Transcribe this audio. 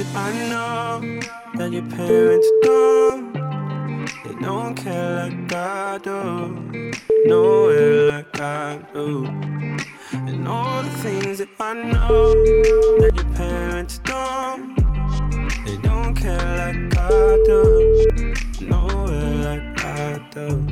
that I know that your parents don't. They don't care like I do, nowhere like I do. And all the things that I know that your parents don't. They don't care like I do, nowhere like I do.